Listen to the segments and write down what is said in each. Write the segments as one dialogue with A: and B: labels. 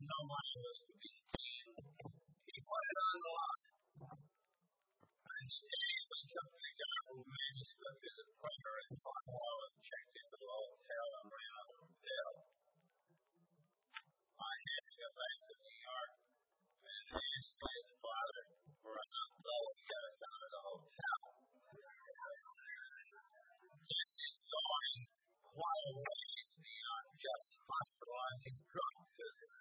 A: no money was to be seen. He put it on the line. And he took the guy who manuscripted the printer in Cornwall and checked into the hotel and ran out of the bill. I had to go back to New York and ask his father for enough dough to get us out of the hotel. This is going quite a ways beyond just hospitalizing drug users.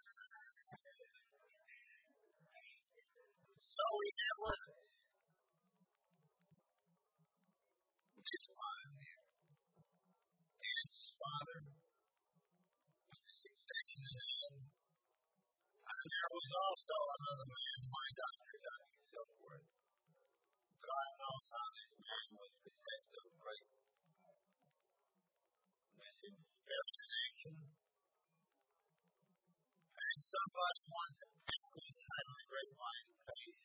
A: So we had with us his father there and his father, and there was also another man, my doctor, Dr. Silkworth. God knows how this man was possessed of great misinspiration. And somebody once asked me kind of a grapevine case.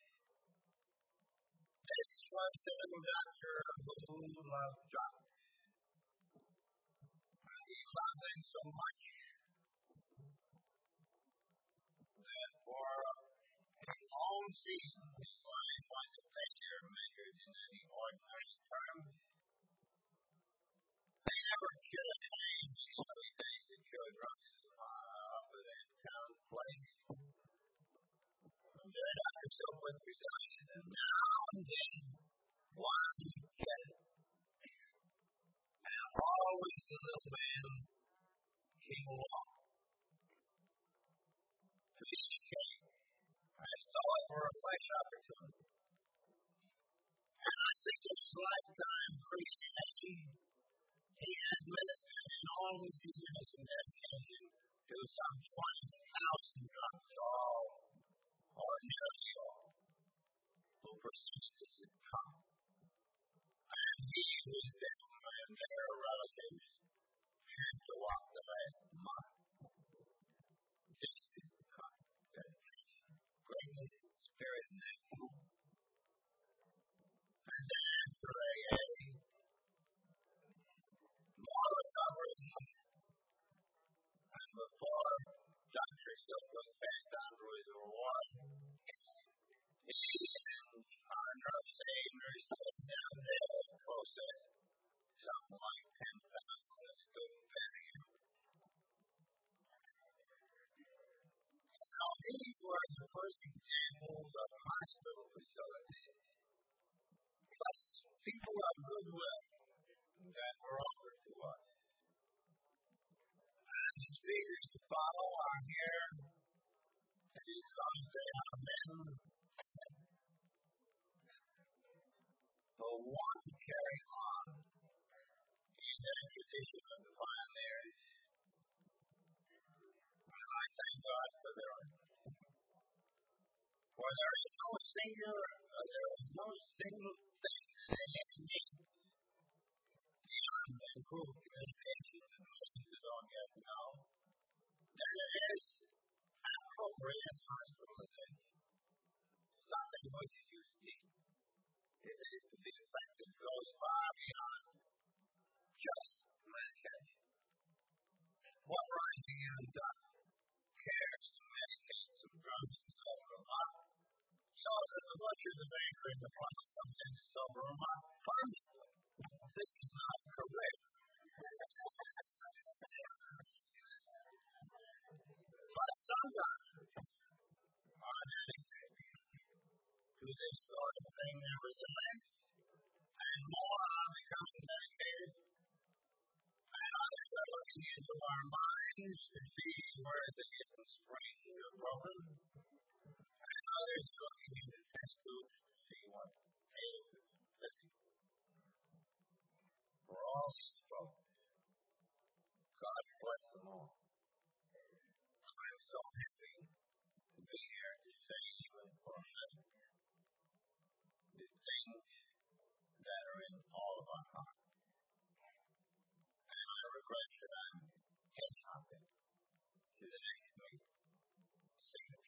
A: This was the little doctor who loved drugs. And he loved them so much that for his own season, his life was to measure measured in any ordinary terms. They never killed anything these 3 days to kill drugs other than town place. And then Dr. Silkworth resigned, and now and then one kid, and always the little man came along. And he came and saw it for a fresh opportunity. And I think his lifetime Christianity, he administered in all his years in dedication to some 20,000 drugs, all or nearly all, who proceeded to succumb. And he was them and their relatives had to walk the last mile. This is the kind of dedication, greatness, spirit, and that. And then after AA, more recovery, and before Dr. Silkworth passed on to his reward, he and our nurse aid nurse down there processed something like 10,000 student value. Now, these were the first examples of hospital facilities, plus people of goodwill that were offered to us. And the speakers to follow are here because they are men who want to carry on in that tradition of the pioneers. And I thank God for their efforts. For there is no single thing that they need beyond improved communication and things that don't yet know. That it is appropriate hospitalization. Something which you see. It is to be effective goes far beyond just medication. What rising and cares to medicate some drugs and sober them up, so that the butcher, the baker, and the plumber comes in to sober them up permanently. This is not correct. But some doctors are dedicated to this sort of thing nevertheless, and more are becoming dedicated, and others are looking into our minds to see where the hidden springs are broken, and others are looking into test tubes to see what ails us physically. For all these folks, God bless them all. I'm so happy to be here to say even for a minute the things that are in all of our hearts. And I regret that I'm heading up to the next meeting. See you.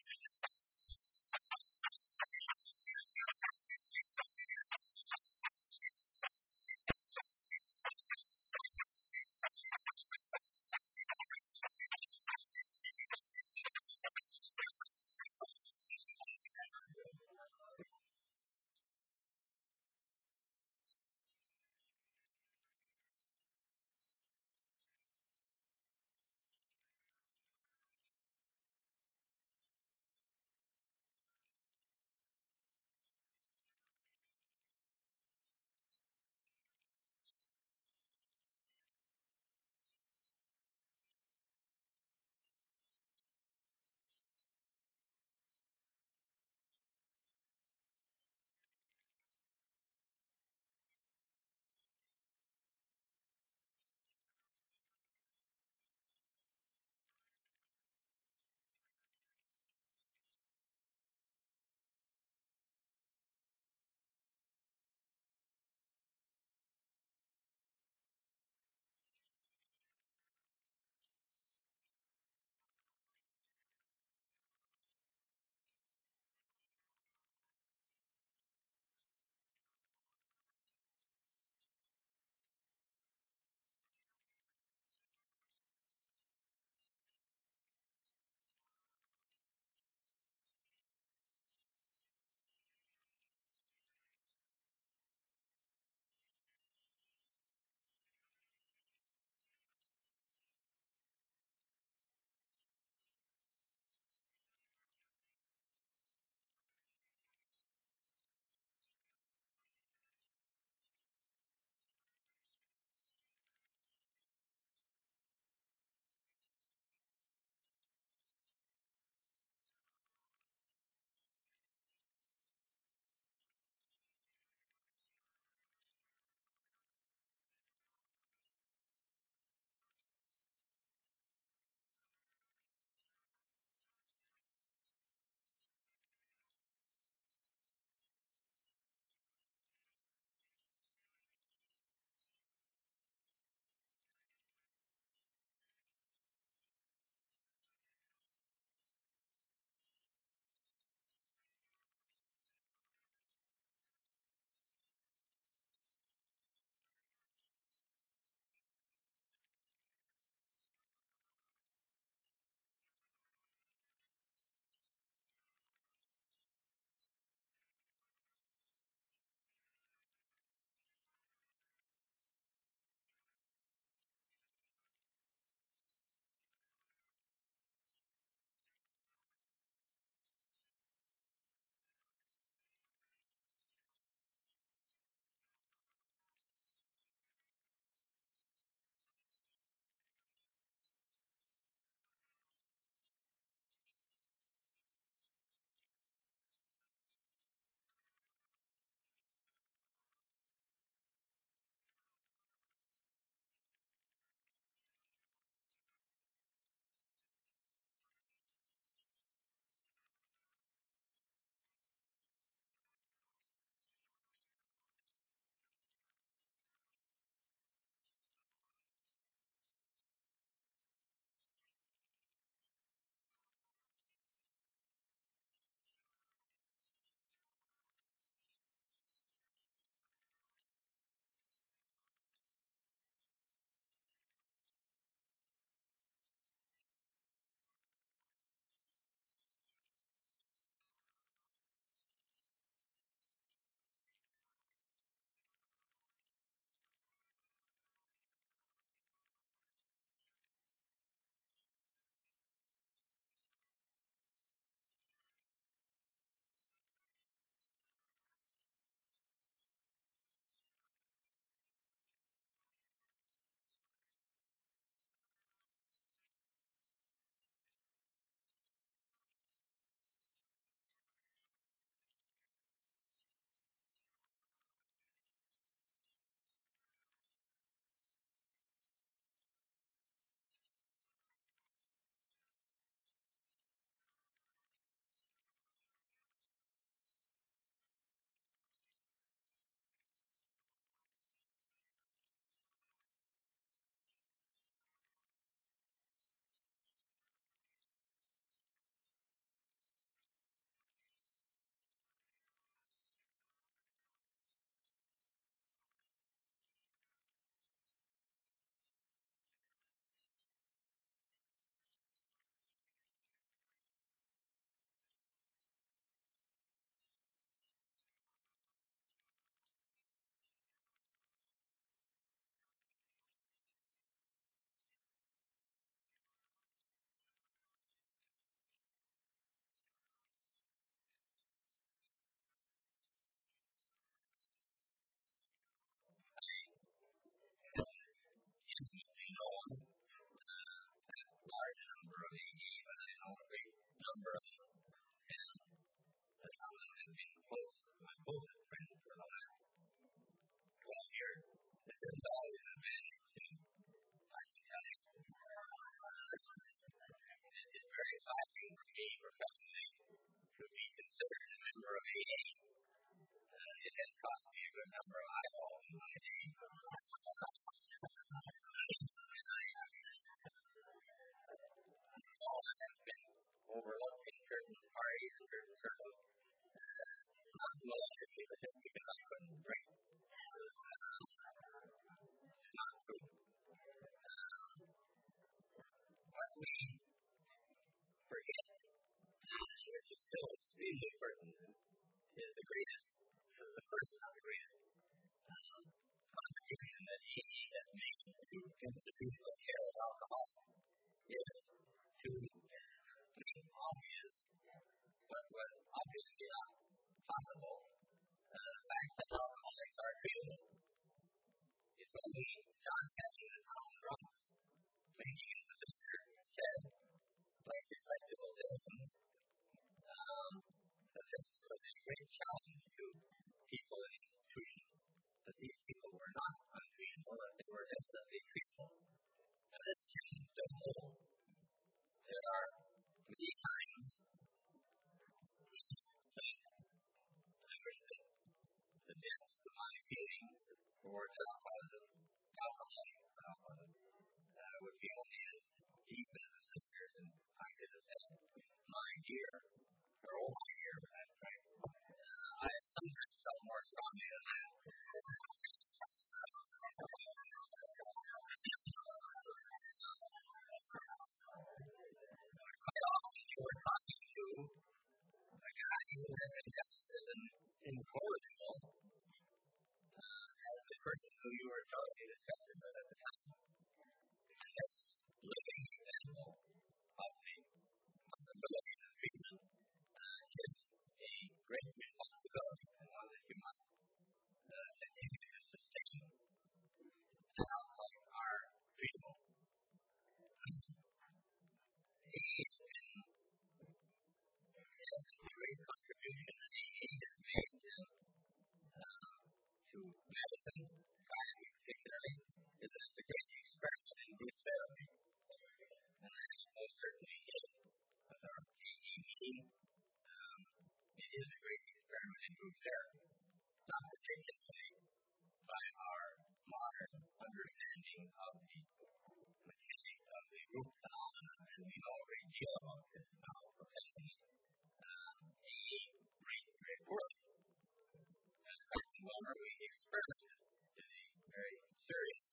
A: is the greatest, the first, not the greatest, contribution that AA has made to institutional care of alcohol is to make obvious what was obviously not possible. The fact that alcoholics are treatable. It's only John Catching and Tom Ross, making it the sister, said, like respectable citizens, that this was a great challenge to people in institutions, that these people were not untreatable, that they were definitely treatable. And this changed the whole. There are many times the depths of my feelings towards alcoholism would be only as deep as the sisters, and I could have said, my dear, or oh my dear, that's right. I sometimes felt more strongly than that. Quite often you were talking to a guy who had been tested and incorrigible as the person who you were totally disgusted with at the time. And this living example of the possibility of treatment is a great responsibility and one that you must continue to sustain. And alcoholics are treatable. AA has been a great contribution that AA has made to medicine, society particularly, is that it's a great experiment in group therapy. And that most certainly is. With our AA meeting, it is a great experiment in group therapy. Not particularly by our modern understanding of the mechanics of the group phenomenon, and we know a great deal about this now professionally. AA rates very poorly. However, we experimented in a very serious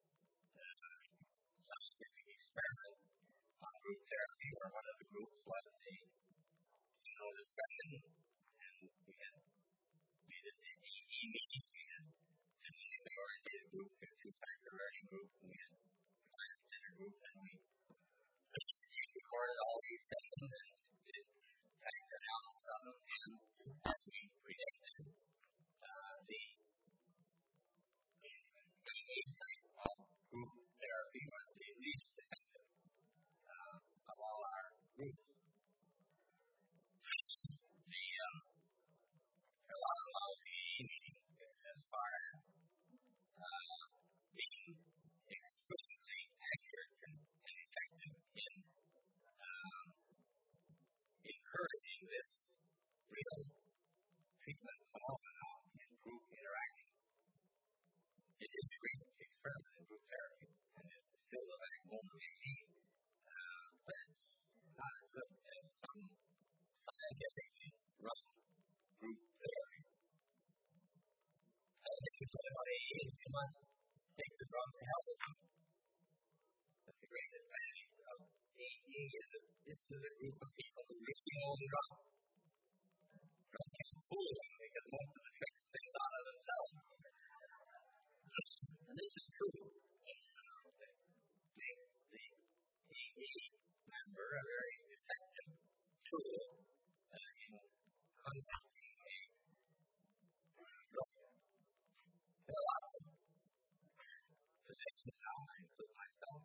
A: scientific experiment on group therapy, where one of the groups was a discussion, and we had made it an AA meeting. We had an oriented group, a two-factor learning group, and we had a dinner group, and we recorded all these sessions and did factor analysis on them, and as we predicted, the AA type of group therapy was the least effective of all our groups. A lot of AA meetings as far as being explicitly accurate and effective in encouraging this real treatment phenomenon in group interaction. It is a great experiment in group therapy, and it's still the backbone of AA, but it's not as good as some scientifically run group therapy. If you say about AA, you must take the drug to help it. That's the great advantage of AA, is that this is a group of people who really know the drug. Drug can't fool them because most of the tricks they thought of themselves. And this is true. It makes the AA member a very effective tool in contacting a drug. There are lots of physicians now, I include myself,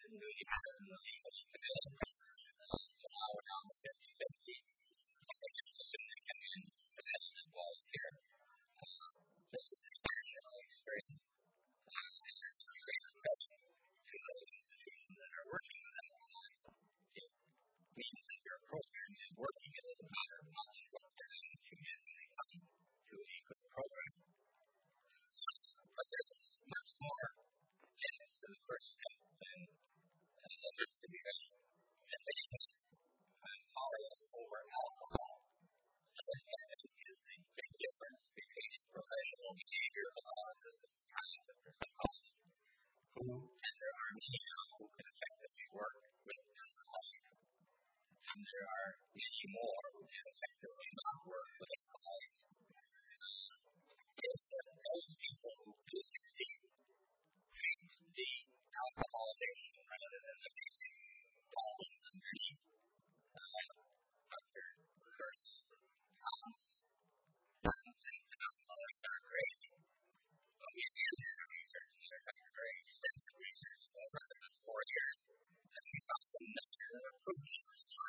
A: newly committed. So now we're down to 50-50. They come in as volunteer. This is an exceptional experience. And it's a great profession to those institutions that are working with them. It means that your program is working. It doesn't matter how much what they're doing to you when they come to a good program. But there's much more in the first step than just to be ready. And they tolerance over alcohol. This is the big difference between professional behavior analysis and psychologists who, and there are many now who can effectively work with alcoholics. And there are many more who can effectively not work with alcoholics. It's that those people who do succeed treat the alcohol addiction rather than the basic problem underneath. Dr. Kurtz Thomas and alcoholics are crazy. But we did their research, and they're done very extensive research over the past 4 years, and we found some measures that are proven.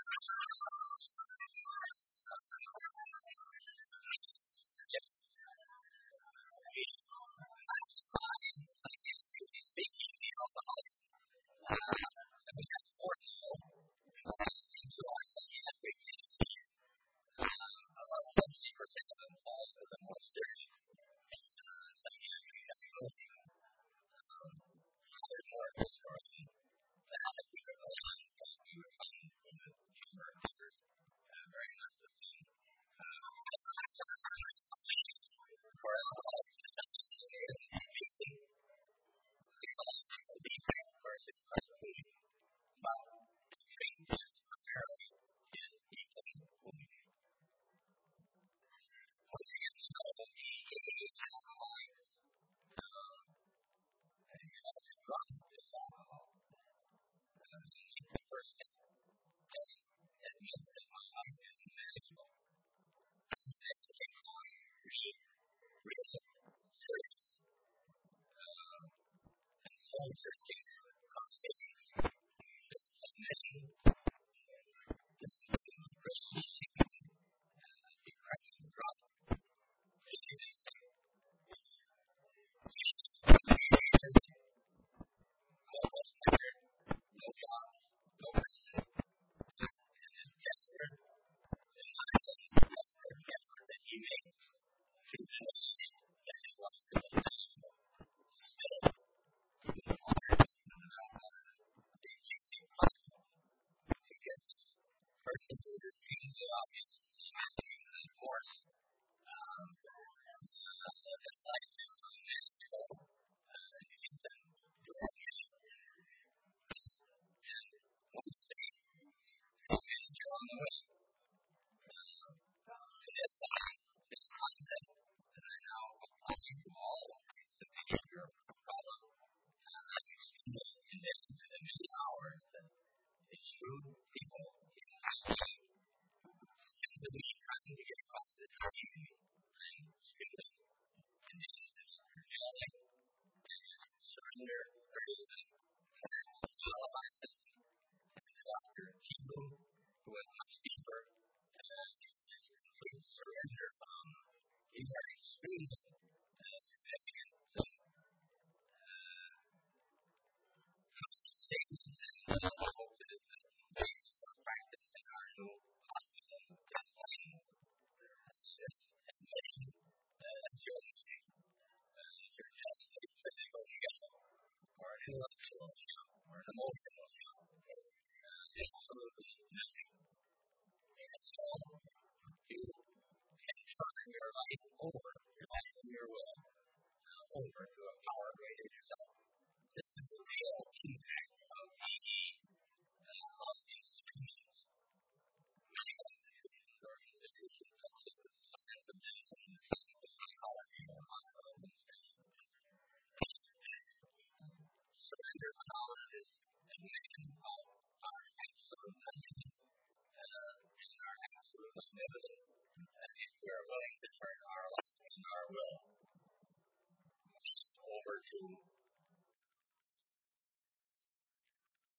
A: Speaking the alcoholic, we have 4 people into our psychiatric agencies. About 70% of them fall to the more serious psychiatric difficulty. There's more historically that if we could realize that we would find in the chamber of members very much the same. For alcoholics, facing psychological defect versus food, but the treat test primarily is equally food. Once you get to know the alcoholics, and you have to drop this alcohol, the first step is admit that my life is manageable. That takes on really serious and soul-searching conversations. This admission, this appreciation, depression drop, this is almost tired, no job, no family, and is desperate. And I think it's a desperate effort that he makes to see that his life is manageable. Still, even longer than the easy possible to get this person who is being so obvious happening, and of course, this life is unmanageable, and you get them to organize. And once they manage on the way, this concept that I now apply to all the behavior problem, I used to look in addition to the many hours that the shrewd people in action spend the week trying to get across this community and stupid conditions that are genetic and surrender criticism and alibi system. And Dr. Kibu, who went much deeper, this complete surrender. These are extremely significant statements, and I hope that is the basis of practice in our new hospital test plans. This admission that you're just a physical show, or an intellectual show, or an emotional show. Absolutely nothing. And so you can turn your life over, your life and your will, over to a power greater yourself. This is the real impact of AA, of institutions. Many institutions or institutions such as the science of medicine, the science of psychology, or hospital administration. Surrender power is admission of our absolute nothingness and our absolute omnipotence. And if we are willing to turn our life and our will over to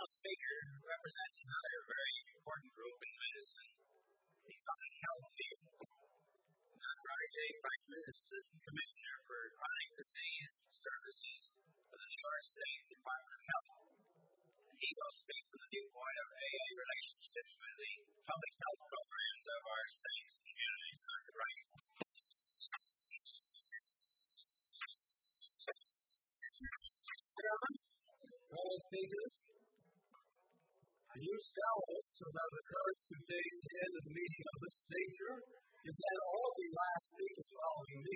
A: Now, speaker represents another very important group in medicine, the public health field. Dr. J. Franklin is Assistant Commissioner for Chronic Disease Services for the New York State Department of Health. He will speak from the viewpoint of AA relationships with the public health programs of our states and communities. Dr. Franklin.
B: Fellow speakers, and you scholars who have the courage to take the end of the meeting of this nature, you can all be last speakers following me.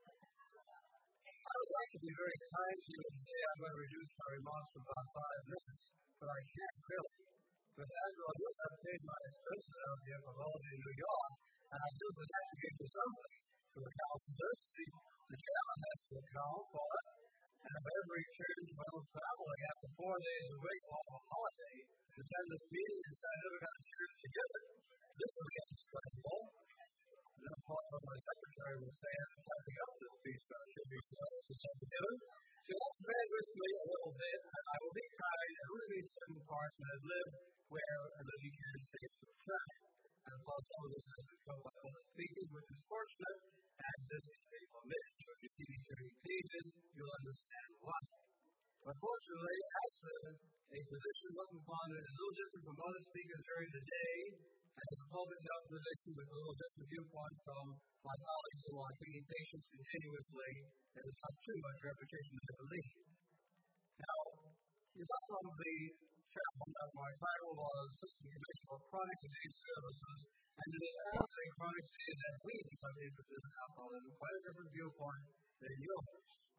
B: I would like to be very kind to you and say I'm going to reduce my remarks to about 5 minutes, but I can't really. Because after all, you have paid my expenses out here for holiday in New York, and I do have to give you something to account for this. The chairman has to account for it. And if I ever return to my own family after 4 days away from a holiday to attend this meeting and say I never got a chance to get it, this will get explainable. And then, of course, what my secretary will say after typing up this piece, but it should be together. So let's bear with me a little bit, and I will be kind and only read certain parts that I've lived where and that you can take some time. And of course, some of this has become my own speaking, which is fortunate, and this is a minute. So if you see these 30 pages, you'll understand why. Unfortunately, as a physician looking upon it is a little different from other speakers during the day, and as a public health physician with a little different viewpoint from my colleagues who are treating patients continuously, and it's not too much repetition, I believe. Now, you saw from the chairman that my title was Assistant Commissioner for Chronic Disease Services, and it is also a chronic disease that we become interested in alcoholism, quite a different viewpoint than yours.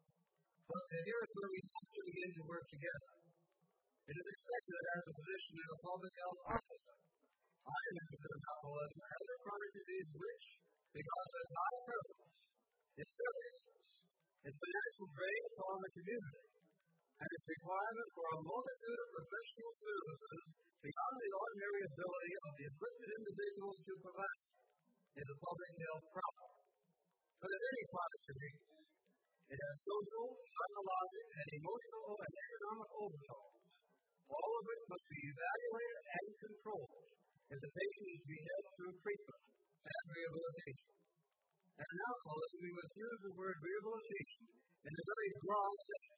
B: But here is where we have to begin to work together. It is expected that as a physician and a public health officer, I am interested in alcoholism as a chronic disease which, because it is not a prevalence, it's serious. It's the national drain upon the community, and its requirement for a multitude of professional services beyond the ordinary ability of the equipped individuals to provide is a public health problem. But in any chronic disease, it has social, psychological, and emotional and economic overtones, all of which must be evaluated and controlled if the patient is to be helped through treatment and rehabilitation. And in alcoholism, we must use the word rehabilitation in a very broad sense,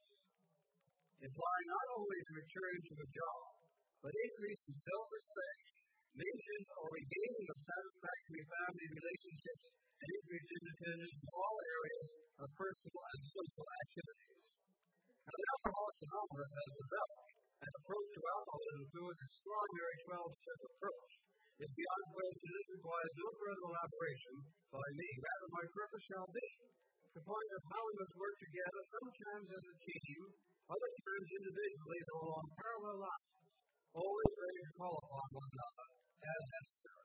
B: implying not only to return to a job, but increase in self-respect, maintenance or regaining of satisfactory family relationships, and increase independence in all areas of personal and social activities. Now, the Alcoholics Anonymous has developed an approach to alcoholism through its extraordinary 12-step approach. It's beyond question this requires no further elaboration by me. Rather, my purpose shall be to point out how we must work together, sometimes as a team, other times individually, though along parallel lines, always ready to call upon one another as necessary.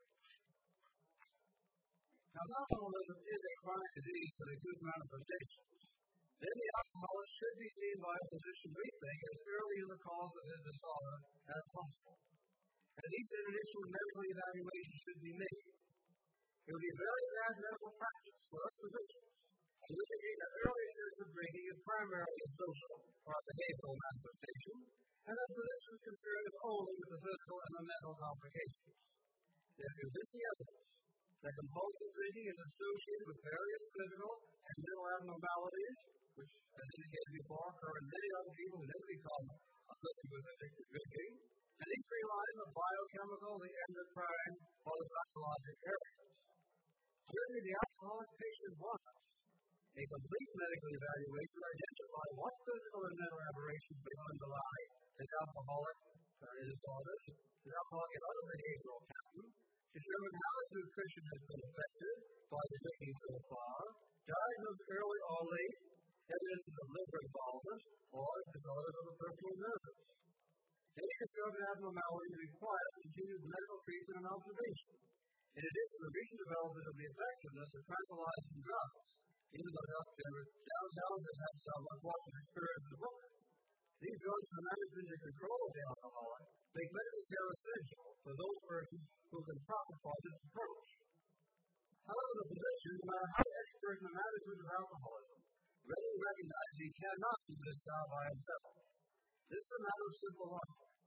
B: Now, alcoholism is a chronic disease with acute manifestations. Then the alcoholic should be seen by a physician, we think, as early in the cause of his disorder as possible. And each initial medical evaluation should be made. It would be very bad medical practice for us physicians to indicate that early sense of drinking is primarily a social or a behavioral manifestation, and that physicians concern is only with the physical and the mental complications. There is convincing evidence that compulsive drinking is associated with various physical and mental abnormalities, which, as indicated before, occur in many other people who never become afflicted with addictive drinking, and each relies on biochemical, the endocrine, or the psychological areas. Certainly, the alcoholic patient wants a complete medical evaluation to identify what physical and mental aberrations may underlie his alcoholic disorders, his alcoholic and other behavioral patterns, determine how his nutrition has been affected by the drinking so far, diagnose early or late evidence of liver involvement, or disorders of the peripheral nerves. Any discovered abnormality requires continued medical treatment and observation. In addition, the recent development of the effectiveness of tranquilizing drugs, even though healthcare challenges have some unfortunate experience in the book. These drugs for the management and control of the alcoholic make medical care essential for those persons who can profit from this approach. However, the physician, no matter how expert in the management of alcoholism, readily recognizes he cannot do this job by himself. This is a matter of simple logic.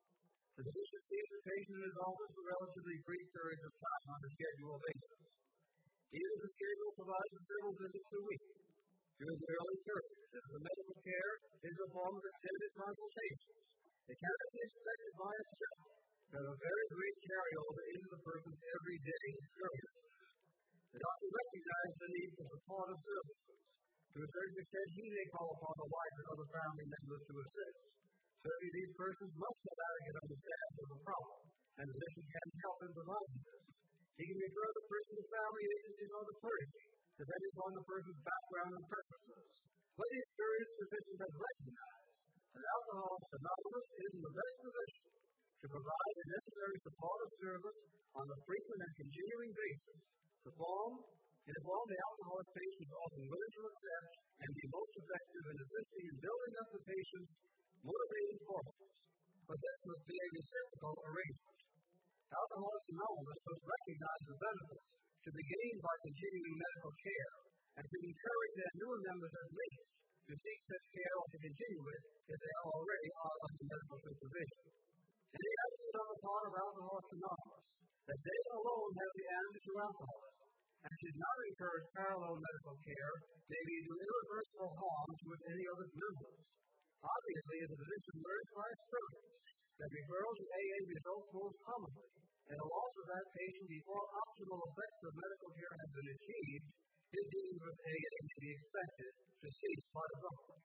B: The physician sees the patient in his office for relatively brief periods of time on a scheduled basis. Either the schedule provides for several visits a week. During the early periods, if the medical care is a form of extended consultations, it cannot be expected by itself to have a very great carryover into the person's everyday experience. The doctor recognizes the need for supportive services. To a certain extent, he may call upon the wife and other family members to assist. Certainly, these persons must have adequate understanding of the problem, and the physician can help in providing this. He can refer the person to family agencies or the clergy, depending upon the person's background and preferences. But the experienced physician has recognized that Alcoholics Anonymous is in the best position to provide the necessary supportive service on a frequent and continuing basis to form the alcoholic patient often willing to accept and be most effective in assisting in building up the patient's motivating forces. But this must be a reciprocal arrangement. Alcoholics Anonymous must recognize the benefits to be gained by continuing medical care and to encourage their newer members at least to seek such care or to continue it if they already are under medical supervision. It is evident on the part of Alcoholics Anonymous that they alone have the answer to alcoholism and should not encourage parallel medical care may be do irreversible harm to any of its members. Obviously, as a physician learns by experience that referral to AA results most commonly in a loss of that patient before optimal effects of medical care have been achieved, his dealings with AA may be expected to cease by abruptly.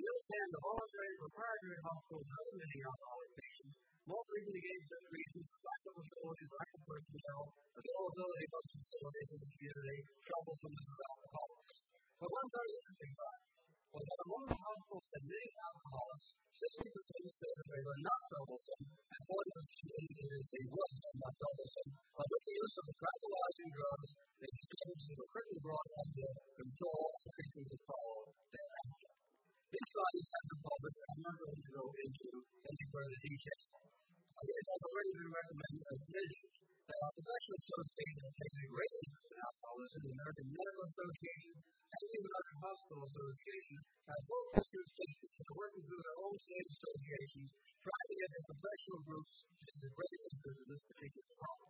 B: understand the voluntary proprietary hospitals and other many alcoholic patients more frequently engage in reasons for lack of facilities, lack of personnel, availability of facilities in the community, troublesome of alcoholics. But one very interesting fact was that among the hospitals that many alcoholics, 60% said that they were not troublesome, and 40% indicated they were not troublesome. But with the use of the tranquilizing drugs, they were quickly brought under control and frequently followed thereafter. These studies have been published, and I'm not going to go into any further detail. It has already been recommended as mentioned that our professional association has taken a great interest in alcoholism. The American Medical Association and the American Hospital Association have both issued statements and are working through their own state associations, trying to get their professional groups to take a great interest in this particular problem.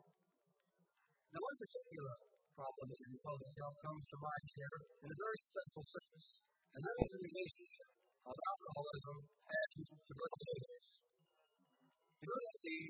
B: Now, one particular problem in public health comes to mind here in a very special sense, and that is the relationship of alcoholism and tuberculosis. You know that the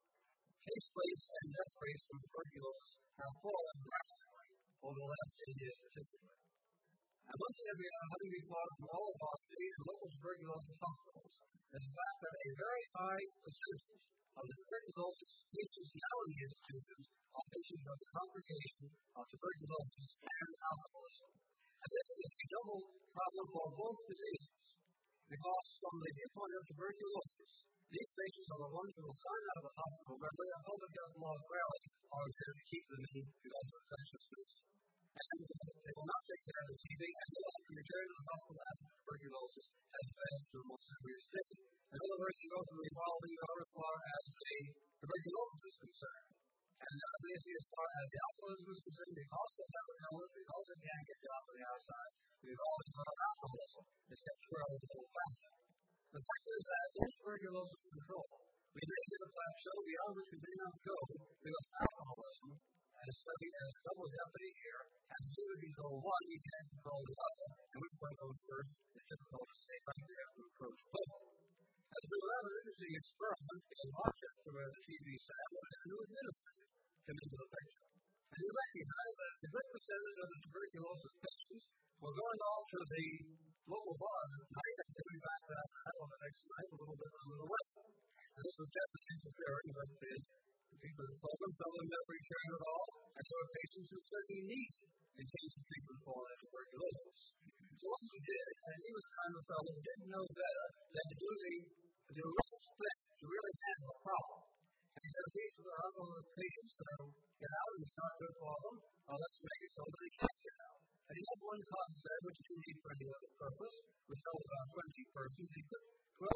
B: case rates and death rates from tuberculosis have fallen drastically over the last 10 years particularly. And one thing that we are having reported from all of our state and local tuberculosis hospitals is the fact that a very high percentage of the tuberculosis patients now in the institutions are patients of the congregation of tuberculosis and alcoholism. And this is a double problem for both diseases, because from the viewpoint of tuberculosis, these patients are the ones who will sign out of the hospital where their public health laws rarely are there to keep them in because of infectiousness. And they will not take care of the TB, and they will have to return to the hospital after tuberculosis has advanced to a more serious state. In other words, you go through a revolving door as far as the tuberculosis is concerned. And basically, as far as the alcoholism is concerned, because they have an illness, because they can't get down to the outside, the revolving door of alcoholism is kept swirled a little faster. The fact is that in tuberculosis control, we may get a plateau beyond which we may not go because alcoholism, as studied as double jeopardy here, has to be below one, you can't control the other, and which one goes first, it's difficult to say right there to approach both. As we were having an interesting experiment in Rochester where the TB sample and a new administrator came into the picture. And you recognize that a good percentage of the tuberculosis patients were going off to the local bars at night and coming back to that hotel the next night a little bit under the weather. And this was just interfering with the people who told them. Some of them never returned at all, and so are patients who certainly need in case of treatment for tuberculosis. So what he did, and he was the kind of fellow who didn't know better than to do the risk split to really handle the problem. And he said, these are alcoholic patients that get out and it's not good for them, let's make it so that they can't get out. And he had one concept which he needed for any other purpose, which held about 20 persons. He put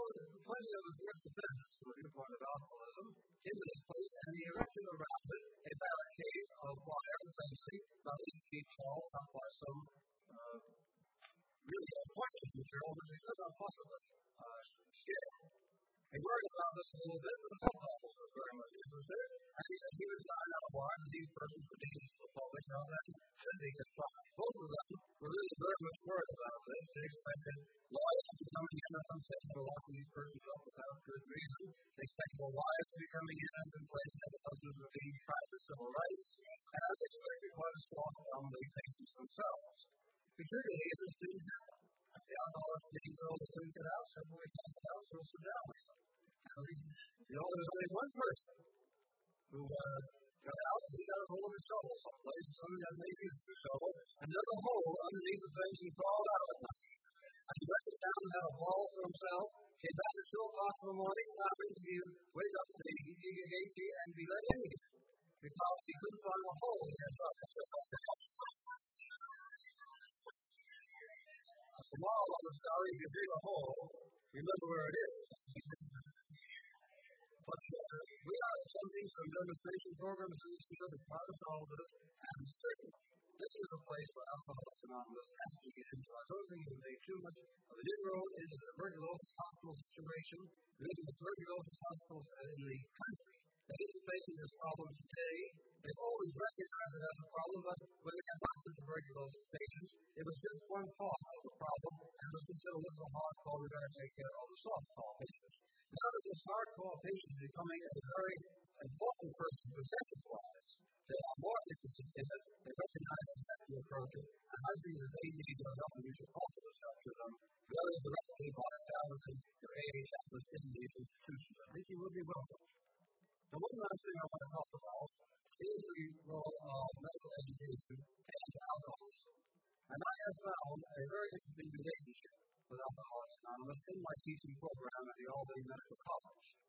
B: 20 of his worst offenders who were viewpoint of alcoholism into this place, and he erected around it a barricade of wire, fencing, about 8 feet tall, up by some really pointed material which he could not possibly scale. He worried about this a little bit, but the health officer was very much interested, and he said he would sign out a wire that these persons would use to the public, now that should be confined. Both of them were really very much worried about this. They expected lawyers to be coming in and unsafe for locking these persons up without good reason. They expected the lawyers to be coming in and complaining that the husbands were being practiced civil rights, and they expected quite a strong from the patients themselves. Particularly, this didn't happen. The alcoholics being told they couldn't get out, so we can't get out, so we'll sit down. There was only one person who got out, and he got a hold of a shovel someplace, and somebody had maybe used the shovel, and dug a hole underneath the fence and crawled out at night. And he went down and had a ball for himself, came back at 2 o'clock in the morning, having to wake up to the gate and be let in again, because he couldn't find a hole in his truck. The moral of the story, if you dig a hole, remember where it is. But we are attempting some demonstration programs in this field as part of all of this, and certainly this is a place where Alcoholics Anonymous has to get into. I don't think we make too much of an inroad into the tuberculosis hospital situation. Maybe the tuberculosis hospitals in the country that is facing this problem today, they've always recognized it as a problem, but when they got lots of tuberculosis patients, it was just one part of the problem, and it was considered a little hardcore. We got to take care of the soft-core patients. Now that this hardcore patient is becoming a very important person percentage-wise, they are more interested in it. They recognize that to approach it. And I think that they need to help and you should also discuss with them very directly by establishing your AHS in these institutions. I think you would be welcome. The one last thing I want to talk about is the role of medical education and alcoholism. And I have found a very interesting relationship with Alcoholics Anonymous in my teaching program at the Albany Medical College.